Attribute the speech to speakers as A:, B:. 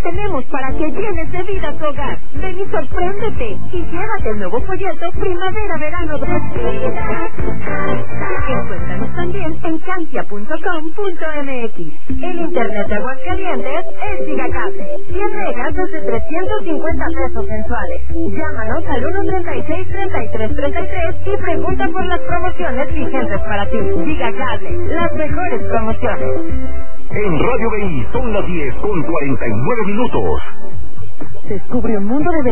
A: tenemos para que llenes de vida tu hogar. Ven y sorpréndete y llévate el nuevo folleto Primavera-Verano 2000. Encuéntranos también en cantia.com.mx. El internet de Aguascalientes es Gigacable. 100 megas desde 350 pesos mensuales. Llámanos al 136-3333 y pregunta por las promociones vigentes para ti. Gigacable, las mejores promociones.
B: En Radio BI son las 10:49. Descubre un mundo de